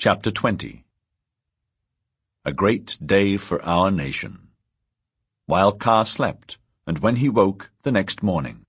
Chapter 20. A great day for our nation. While Carr slept, and when he woke the next morning.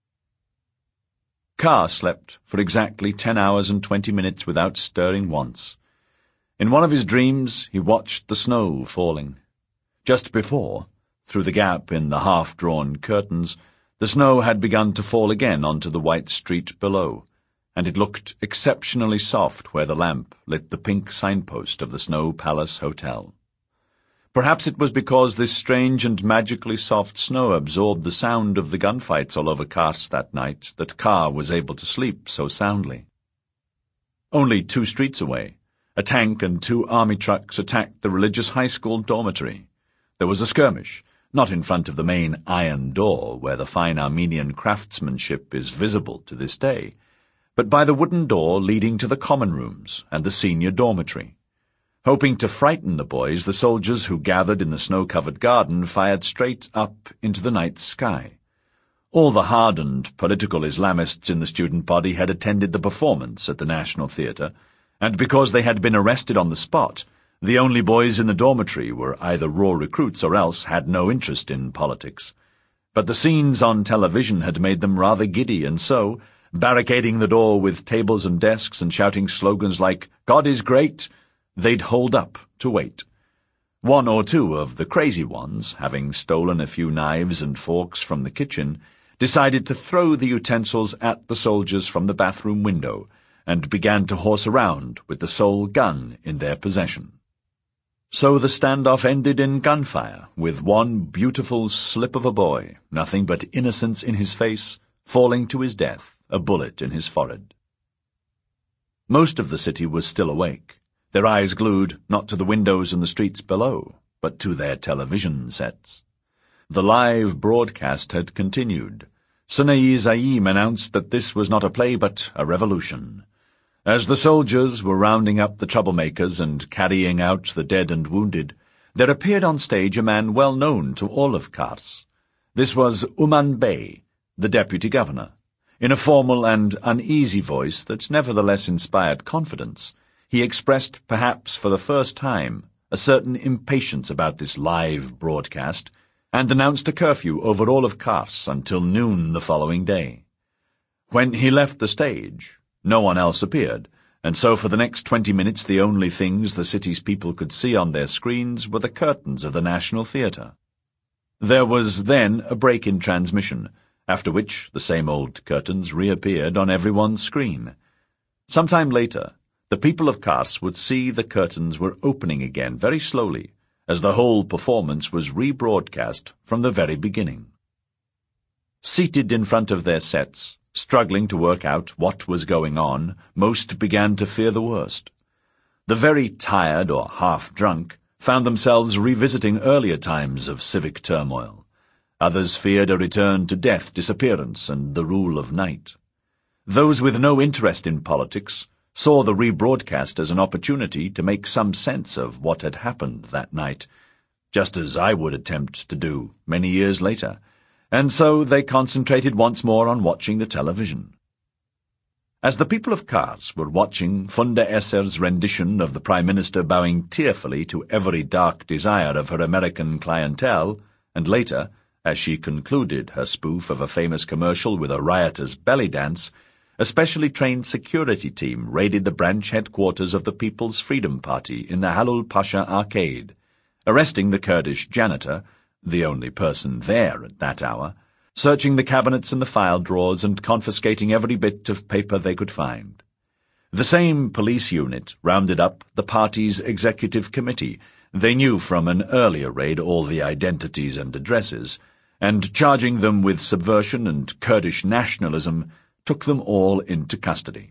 Carr slept for exactly 10 hours and 20 minutes without stirring once. In one of his dreams he watched the snow falling. Just before, through the gap in the half-drawn curtains, the snow had begun to fall again onto the white street below, and it looked exceptionally soft where the lamp lit the pink signpost of the Snow Palace Hotel. Perhaps it was because this strange and magically soft snow absorbed the sound of the gunfights all over Kars that night that Carr was able to sleep so soundly. Only 2 streets away, a tank and 2 army trucks attacked the religious high school dormitory. There was a skirmish, not in front of the main iron door where the fine Armenian craftsmanship is visible to this day, but by the wooden door leading to the common rooms and the senior dormitory. Hoping to frighten the boys, the soldiers who gathered in the snow-covered garden fired straight up into the night sky. All the hardened political Islamists in the student body had attended the performance at the National Theatre, and because they had been arrested on the spot, the only boys in the dormitory were either raw recruits or else had no interest in politics. But the scenes on television had made them rather giddy, and so, barricading the door with tables and desks and shouting slogans like, "God is great," they'd hold up to wait. 1 or 2 of the crazy ones, having stolen a few knives and forks from the kitchen, decided to throw the utensils at the soldiers from the bathroom window and began to horse around with the sole gun in their possession. So the standoff ended in gunfire, with one beautiful slip of a boy, nothing but innocence in his face, falling to his death, a bullet in his forehead. Most of the city was still awake, their eyes glued not to the windows and the streets below, but to their television sets. The live broadcast had continued. Sunai Zaim announced that this was not a play but a revolution. As the soldiers were rounding up the troublemakers and carrying out the dead and wounded, there appeared on stage a man well known to all of Kars. This was Uman Bey, the deputy governor. In a formal and uneasy voice that nevertheless inspired confidence, he expressed, perhaps for the first time, a certain impatience about this live broadcast, and announced a curfew over all of Kars until noon the following day. When he left the stage, no one else appeared, and so for the next 20 minutes the only things the city's people could see on their screens were the curtains of the National Theatre. There was then a break in transmission, after which the same old curtains reappeared on everyone's screen. Sometime later, the people of Kars would see the curtains were opening again very slowly, as the whole performance was rebroadcast from the very beginning. Seated in front of their sets, struggling to work out what was going on, most began to fear the worst. The very tired or half-drunk found themselves revisiting earlier times of civic turmoil. Others feared a return to death, disappearance, and the rule of night. Those with no interest in politics saw the rebroadcast as an opportunity to make some sense of what had happened that night, just as I would attempt to do many years later, and so they concentrated once more on watching the television. As the people of Kars were watching Funda Eser's rendition of the Prime Minister bowing tearfully to every dark desire of her American clientele, and later, as she concluded her spoof of a famous commercial with a riotous belly dance, a specially trained security team raided the branch headquarters of the People's Freedom Party in the Halul Pasha Arcade, arresting the Kurdish janitor, the only person there at that hour, searching the cabinets and the file drawers and confiscating every bit of paper they could find. The same police unit rounded up the party's executive committee. They knew from an earlier raid all the identities and addresses, and charging them with subversion and Kurdish nationalism, took them all into custody.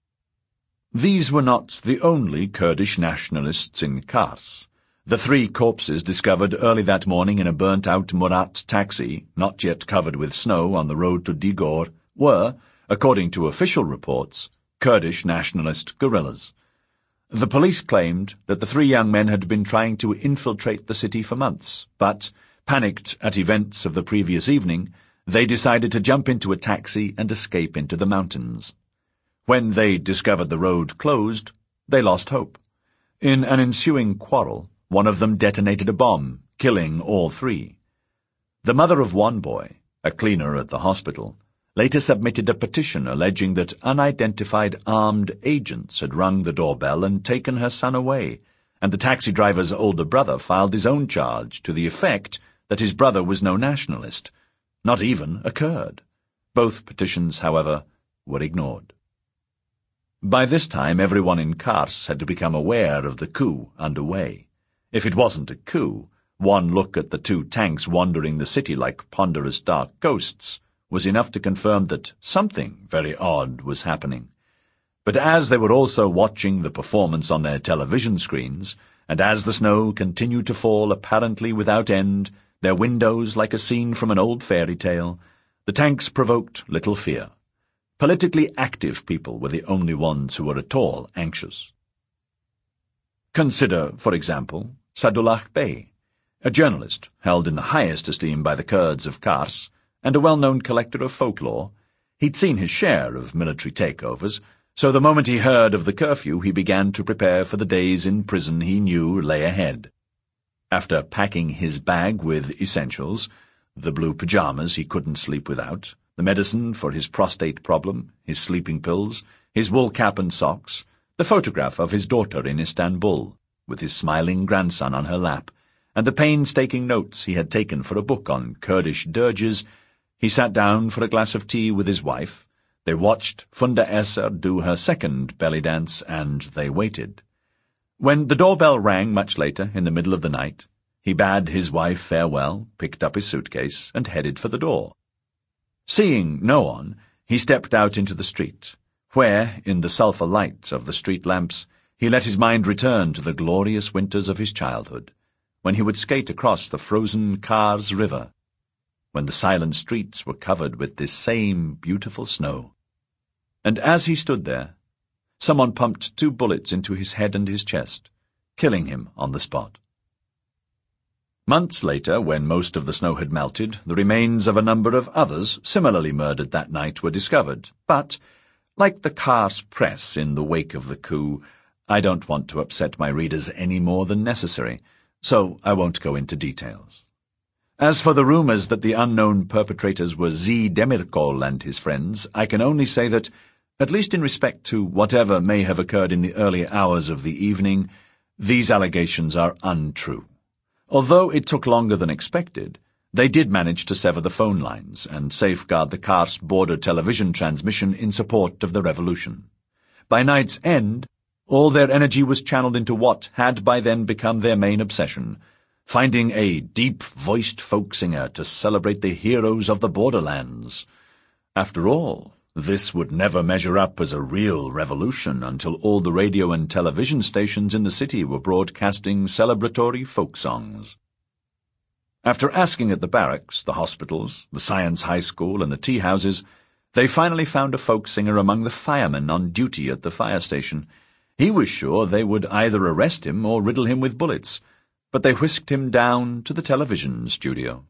These were not the only Kurdish nationalists in Kars. The 3 corpses discovered early that morning in a burnt-out Murat taxi, not yet covered with snow on the road to Digor, were, according to official reports, Kurdish nationalist guerrillas. The police claimed that the 3 young men had been trying to infiltrate the city for months, but, panicked at events of the previous evening, they decided to jump into a taxi and escape into the mountains. When they discovered the road closed, they lost hope, In an ensuing quarrel, one of them detonated a bomb, killing all three. The mother of one boy, a cleaner at the hospital, later submitted a petition alleging that unidentified armed agents had rung the doorbell and taken her son away, and the taxi driver's older brother filed his own charge to the effect that his brother was no nationalist, not even a Kurd. Both petitions, however, were ignored. By this time, everyone in Kars had become aware of the coup underway. If it wasn't a coup, one look at the two tanks wandering the city like ponderous dark ghosts was enough to confirm that something very odd was happening. But as they were also watching the performance on their television screens, and as the snow continued to fall apparently without end, their windows like a scene from an old fairy tale, the tanks provoked little fear. Politically active people were the only ones who were at all anxious. Consider, for example, Sadullah Bey, a journalist held in the highest esteem by the Kurds of Kars, and a well-known collector of folklore. He'd seen his share of military takeovers, so the moment he heard of the curfew he began to prepare for the days in prison he knew lay ahead. After packing his bag with essentials, the blue pajamas he couldn't sleep without, the medicine for his prostate problem, his sleeping pills, his wool cap and socks, the photograph of his daughter in Istanbul, with his smiling grandson on her lap, and the painstaking notes he had taken for a book on Kurdish dirges, he sat down for a glass of tea with his wife. They watched Funda Eser do her second belly dance, and they waited. When the doorbell rang much later in the middle of the night, he bade his wife farewell, picked up his suitcase, and headed for the door. Seeing no one, he stepped out into the street, where, in the sulphur light of the street lamps, he let his mind return to the glorious winters of his childhood, when he would skate across the frozen Kars River, when the silent streets were covered with this same beautiful snow. And as he stood there, someone pumped 2 bullets into his head and his chest, killing him on the spot. Months later, when most of the snow had melted, the remains of a number of others similarly murdered that night were discovered. But, like the Kars press in the wake of the coup, I don't want to upset my readers any more than necessary, so I won't go into details. As for the rumors that the unknown perpetrators were Z. Demirkol and his friends, I can only say that, at least in respect to whatever may have occurred in the early hours of the evening, these allegations are untrue. Although it took longer than expected, they did manage to sever the phone lines and safeguard the Kars border television transmission in support of the revolution. By night's end, all their energy was channeled into what had by then become their main obsession, finding a deep-voiced folk singer to celebrate the heroes of the borderlands. After all, this would never measure up as a real revolution until all the radio and television stations in the city were broadcasting celebratory folk songs. After asking at the barracks, the hospitals, the science high school, and the tea houses, they finally found a folk singer among the firemen on duty at the fire station. He was sure they would either arrest him or riddle him with bullets, but they whisked him down to the television studio.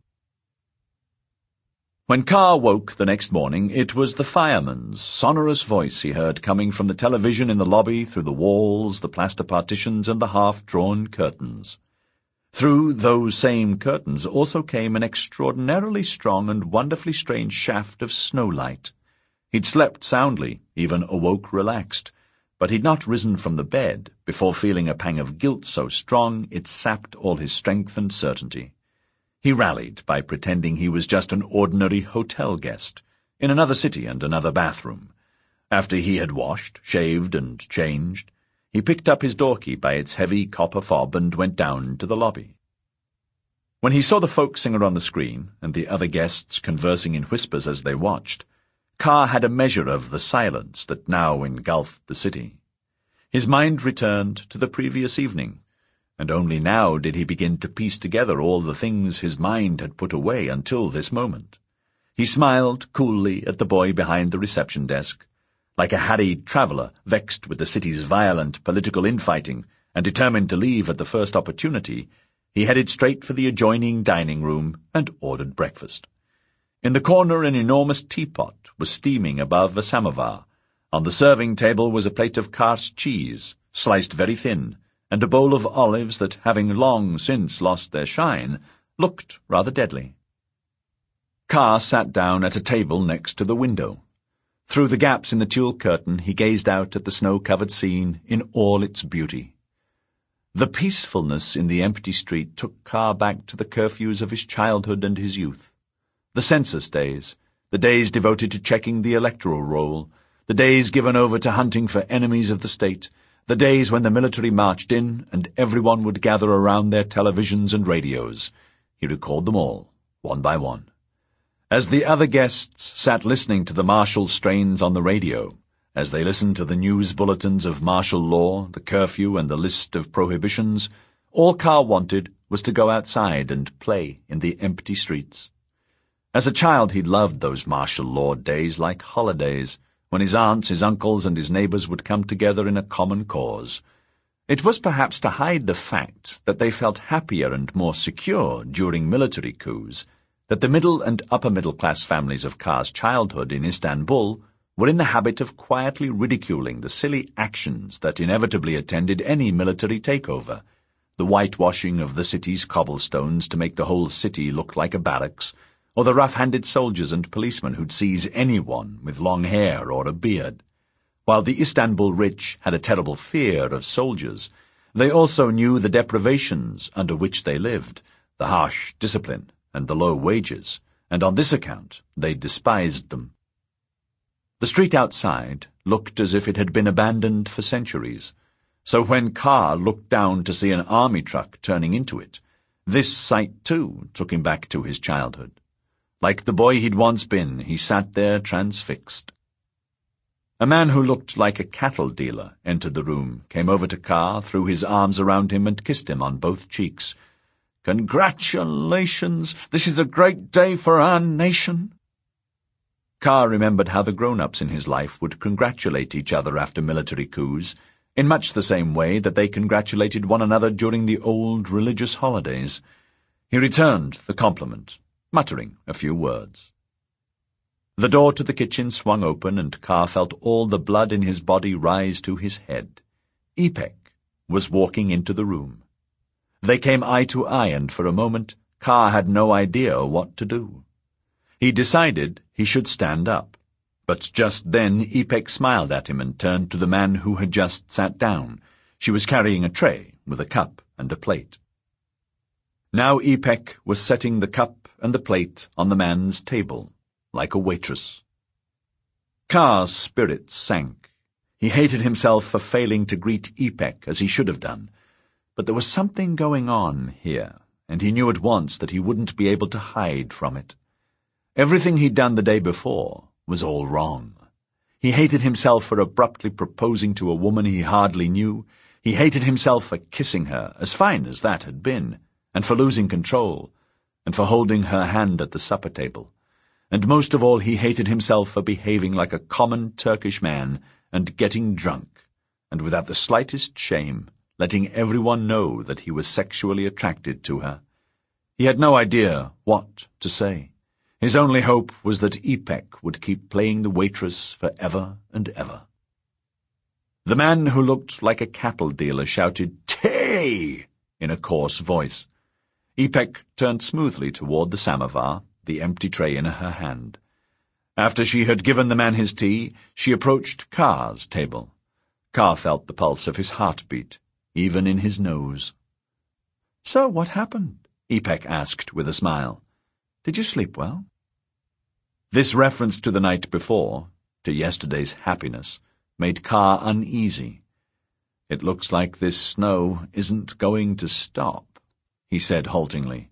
When Carr woke the next morning, it was the fireman's sonorous voice he heard coming from the television in the lobby through the walls, the plaster partitions, and the half-drawn curtains. Through those same curtains also came an extraordinarily strong and wonderfully strange shaft of snowlight. He'd slept soundly, even awoke relaxed, but he'd not risen from the bed before feeling a pang of guilt so strong it sapped all his strength and certainty. He rallied by pretending he was just an ordinary hotel guest, in another city and another bathroom. After he had washed, shaved, and changed, he picked up his door-key by its heavy copper fob and went down to the lobby. When he saw the folk singer on the screen, and the other guests conversing in whispers as they watched, Carr had a measure of the silence that now engulfed the city. His mind returned to the previous evening, and only now did he begin to piece together all the things his mind had put away until this moment. He smiled coolly at the boy behind the reception desk. Like a harried traveller, vexed with the city's violent political infighting, and determined to leave at the first opportunity, he headed straight for the adjoining dining room and ordered breakfast. In the corner an enormous teapot was steaming above a samovar. On the serving table was a plate of Kars cheese, sliced very thin, and a bowl of olives that, having long since lost their shine, looked rather deadly. Carr sat down at a table next to the window. Through the gaps in the tulle curtain he gazed out at the snow-covered scene in all its beauty. The peacefulness in the empty street took Carr back to the curfews of his childhood and his youth. The census days, the days devoted to checking the electoral roll, the days given over to hunting for enemies of the state, the days when the military marched in and everyone would gather around their televisions and radios. He recalled them all, one by one. As the other guests sat listening to the martial strains on the radio, as they listened to the news bulletins of martial law, the curfew, and the list of prohibitions, all Carr wanted was to go outside and play in the empty streets. As a child he'd loved those martial law days like holidays, when his aunts, his uncles, and his neighbors would come together in a common cause. It was perhaps to hide the fact that they felt happier and more secure during military coups that the middle and upper-middle-class families of Carr's childhood in Istanbul were in the habit of quietly ridiculing the silly actions that inevitably attended any military takeover, the whitewashing of the city's cobblestones to make the whole city look like a barracks, or the rough-handed soldiers and policemen who'd seize anyone with long hair or a beard. While the Istanbul rich had a terrible fear of soldiers, they also knew the deprivations under which they lived, the harsh discipline, and the low wages, and on this account they despised them. The street outside looked as if it had been abandoned for centuries, so when Carr looked down to see an army truck turning into it, this sight too took him back to his childhood. Like the boy he'd once been, he sat there transfixed. A man who looked like a cattle dealer entered the room, came over to Carr, threw his arms around him and kissed him on both cheeks. "Congratulations! This is a great day for our nation." Carr remembered how the grown-ups in his life would congratulate each other after military coups, in much the same way that they congratulated one another during the old religious holidays. He returned the compliment, muttering a few words. The door to the kitchen swung open, and Carr felt all the blood in his body rise to his head. Ipek was walking into the room. They came eye to eye, and for a moment Carr had no idea what to do. He decided he should stand up, but just then Ipek smiled at him and turned to the man who had just sat down. She was carrying a tray with a cup and a plate. Now Ipek was setting the cup and the plate on the man's table, like a waitress. Carr's spirits sank. He hated himself for failing to greet Ipek as he should have done. But there was something going on here, and he knew at once that he wouldn't be able to hide from it. Everything he'd done the day before was all wrong. He hated himself for abruptly proposing to a woman he hardly knew. He hated himself for kissing her, as fine as that had been, and for losing control, and for holding her hand at the supper table. And most of all he hated himself for behaving like a common Turkish man and getting drunk, and without the slightest shame, letting everyone know that he was sexually attracted to her. He had no idea what to say. His only hope was that Ipek would keep playing the waitress for ever and ever. The man who looked like a cattle dealer shouted, "Tea!" in a coarse voice. Ipek turned smoothly toward the samovar, the empty tray in her hand. After she had given the man his tea, she approached Carr's table. Carr felt the pulse of his heartbeat, even in his nose. "So what happened?" Ipek asked with a smile. "Did you sleep well?" This reference to the night before, to yesterday's happiness, made Carr uneasy. "It looks like this snow isn't going to stop," he said haltingly.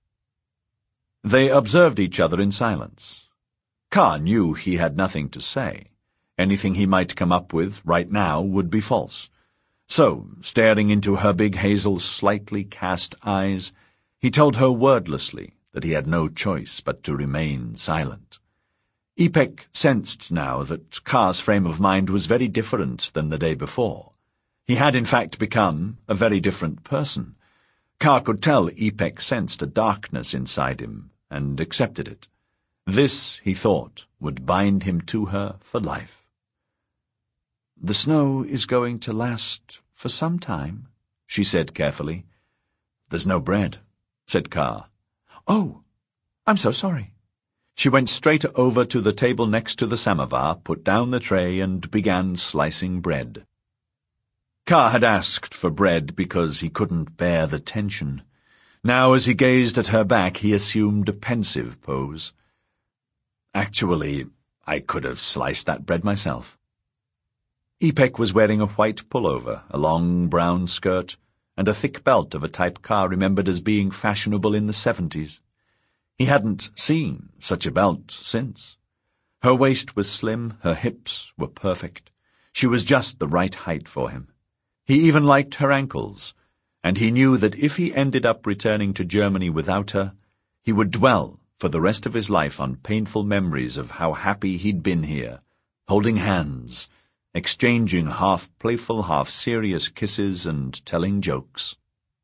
They observed each other in silence. Carr knew he had nothing to say. Anything he might come up with right now would be false. So, staring into her big hazel, slightly cast eyes, he told her wordlessly that he had no choice but to remain silent. Ipek sensed now that Carr's frame of mind was very different than the day before. He had in fact become a very different person. Carr could tell Ipek sensed a darkness inside him, and accepted it. This, he thought, would bind him to her for life. "The snow is going to last for some time," she she said carefully. "There's no bread," said Carr. "Oh, I'm so sorry." She went straight over to the table next to the samovar, put down the tray, and began slicing bread. Carr had asked for bread because he couldn't bear the tension. Now, as he gazed at her back, he assumed a pensive pose. "Actually, I could have sliced that bread myself." Ipek was wearing a white pullover, a long brown skirt, and a thick belt of a type Carr remembered as being fashionable in the 70s. He hadn't seen such a belt since. Her waist was slim, her hips were perfect. She was just the right height for him. He even liked her ankles, and he knew that if he ended up returning to Germany without her, he would dwell for the rest of his life on painful memories of how happy he'd been here, holding hands, exchanging half-playful, half-serious kisses and telling jokes.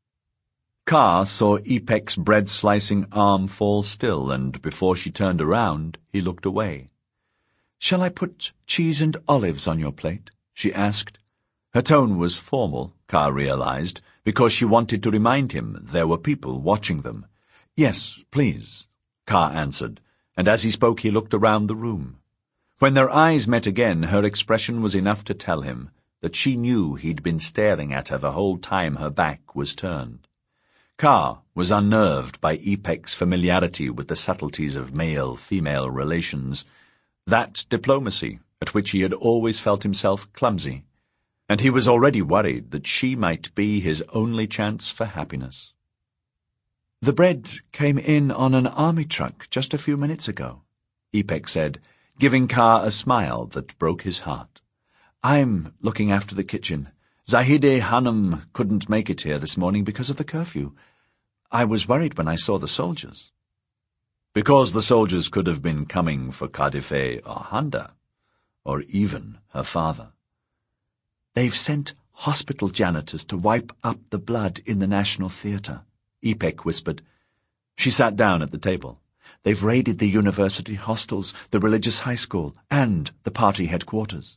Carr saw Ipek's bread-slicing arm fall still, and before she turned around, he looked away. "Shall I put cheese and olives on your plate?" she asked. Her tone was formal, Carr realized, because she wanted to remind him there were people watching them. "Yes, please," Carr answered, and as he spoke he looked around the room. When their eyes met again, her expression was enough to tell him that she knew he'd been staring at her the whole time her back was turned. Carr was unnerved by Ipek's familiarity with the subtleties of male-female relations, that diplomacy at which he had always felt himself clumsy, and he was already worried that she might be his only chance for happiness. "The bread came in on an army truck just a few minutes ago," Ipek said, giving Carr a smile that broke his heart. "I'm looking after the kitchen. Zahide Hanum couldn't make it here this morning because of the curfew. I was worried when I saw the soldiers." Because the soldiers could have been coming for Kadife or Handa, or even her father. "They've sent hospital janitors to wipe up the blood in the National Theatre," Ipek whispered. She sat down at the table. "They've raided the university hostels, the religious high school, and the party headquarters."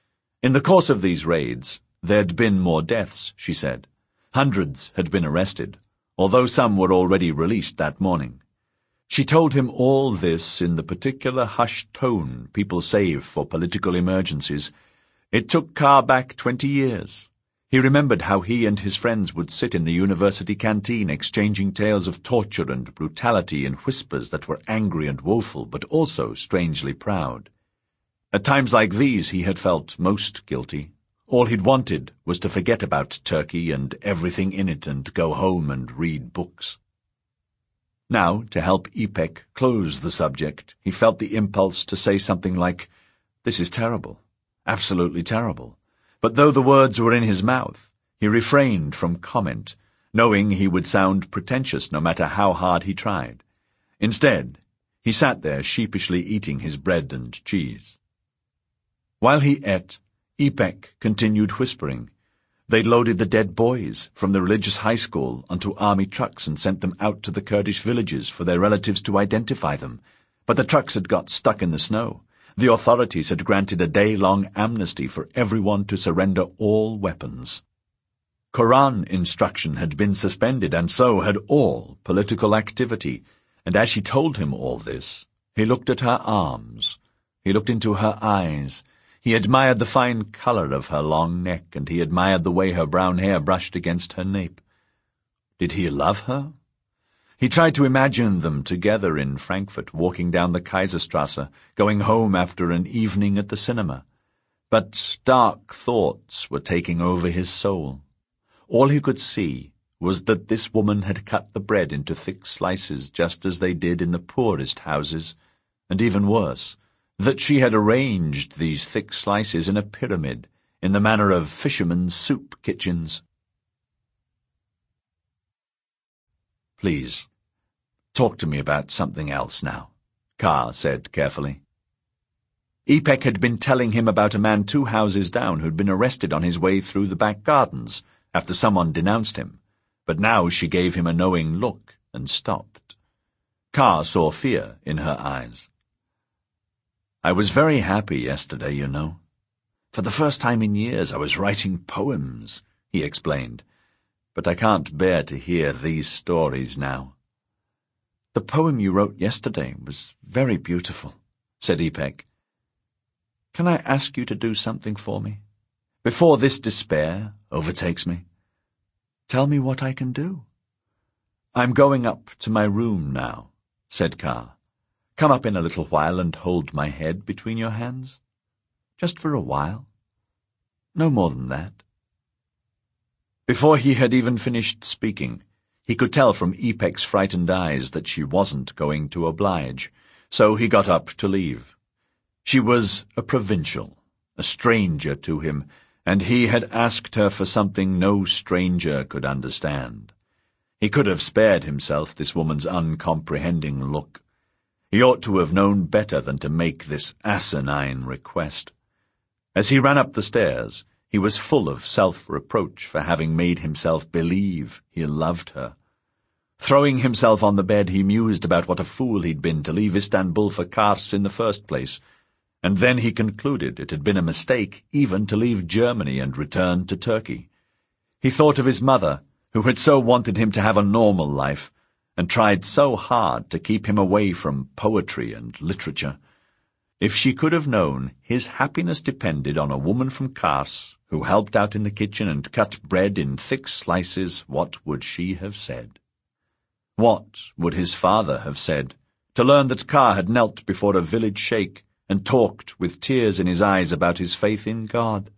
In the course of these raids, there'd been more deaths, she said. Hundreds had been arrested, although some were already released that morning. She told him all this in the particular hushed tone people save for political emergencies. It took Carr back 20 years. He remembered how he and his friends would sit in the university canteen exchanging tales of torture and brutality in whispers that were angry and woeful, but also strangely proud. At times like these he had felt most guilty. All he'd wanted was to forget about Turkey and everything in it and go home and read books. Now, to help Ipek close the subject, he felt the impulse to say something like, "This is terrible, absolutely terrible." But though the words were in his mouth, he refrained from comment, knowing he would sound pretentious no matter how hard he tried. Instead, he sat there sheepishly eating his bread and cheese. While he ate, Ipek continued whispering. They'd loaded the dead boys from the religious high school onto army trucks and sent them out to the Kurdish villages for their relatives to identify them. But the trucks had got stuck in the snow. The authorities had granted a day-long amnesty for everyone to surrender all weapons. Quran instruction had been suspended, and so had all political activity. And as she told him all this, he looked at her arms. He looked into her eyes. He admired the fine colour of her long neck, and he admired the way her brown hair brushed against her nape. Did he love her? He tried to imagine them together in Frankfurt, walking down the Kaiserstrasse, going home after an evening at the cinema. But dark thoughts were taking over his soul. All he could see was that this woman had cut the bread into thick slices just as they did in the poorest houses, and even worse, that she had arranged these thick slices in a pyramid, in the manner of fishermen's soup kitchens. "Please, talk to me about something else now," Carr said carefully. Ipek had been telling him about a man 2 houses down who'd been arrested on his way through the back gardens after someone denounced him, but now she gave him a knowing look and stopped. Carr saw fear in her eyes. "I was very happy yesterday, you know. For the first time in years I was writing poems," he explained. but I can't bear to hear these stories now." "The poem you wrote yesterday was very beautiful," said Ipeck. "Can I ask you to do something for me? Before this despair overtakes me, tell me what I can do." "I'm going up to my room now," said Kaa. "Come up in a little while and hold my head between your hands. Just for a while. No more than that." Before he had even finished speaking, he could tell from Ipeck's frightened eyes that she wasn't going to oblige, so he got up to leave. She was a provincial, a stranger to him, and he had asked her for something no stranger could understand. He could have spared himself this woman's uncomprehending look. He ought to have known better than to make this asinine request. As he ran up the stairs, he was full of self-reproach for having made himself believe he loved her. Throwing himself on the bed, he mused about what a fool he'd been to leave Istanbul for Kars in the first place, and then he concluded it had been a mistake even to leave Germany and return to Turkey. He thought of his mother, who had so wanted him to have a normal life, and tried so hard to keep him away from poetry and literature. If she could have known his happiness depended on a woman from Kars who helped out in the kitchen and cut bread in thick slices, what would she have said? What would his father have said to learn that Kaa had knelt before a village sheikh and talked with tears in his eyes about his faith in God?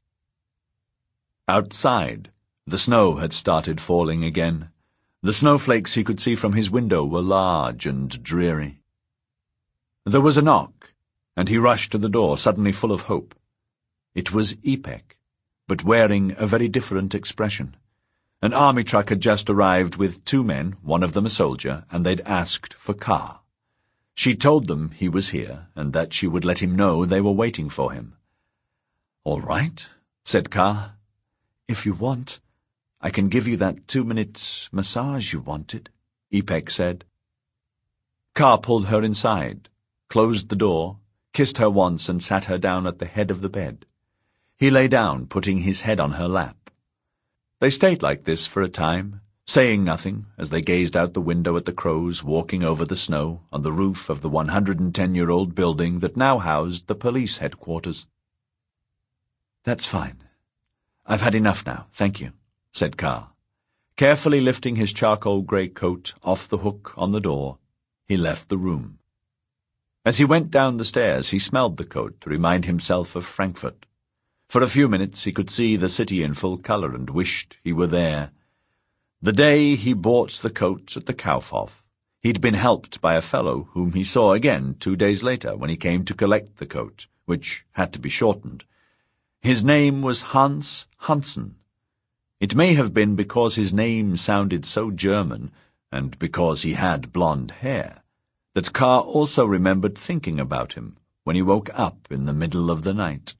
Outside, the snow had started falling again. The snowflakes he could see from his window were large and dreary. There was a knock, and he rushed to the door, suddenly full of hope. It was Ipeck, but wearing a very different expression. An army truck had just arrived with 2 men, one of them a soldier, and they'd asked for Kaa. She told them he was here, and that she would let him know they were waiting for him. "All right," said Kaa. "If you want, I can give you that 2-minute massage you wanted," Ipeck said. Kaa pulled her inside, closed the door, kissed her once and sat her down at the head of the bed. He lay down, putting his head on her lap. They stayed like this for a time, saying nothing as they gazed out the window at the crows walking over the snow on the roof of the 110-year-old building that now housed the police headquarters. "That's fine. I've had enough now, thank you," said Kaa. Carefully lifting his charcoal grey coat off the hook on the door, he left the room. As he went down the stairs, he smelled the coat to remind himself of Frankfurt. For a few minutes he could see the city in full colour and wished he were there. The day he bought the coat at the Kaufhof, he'd been helped by a fellow whom he saw again 2 days later when he came to collect the coat, which had to be shortened. His name was Hans Hansen. It may have been because his name sounded so German, and because he had blonde hair, that Kaa also remembered thinking about him when he woke up in the middle of the night.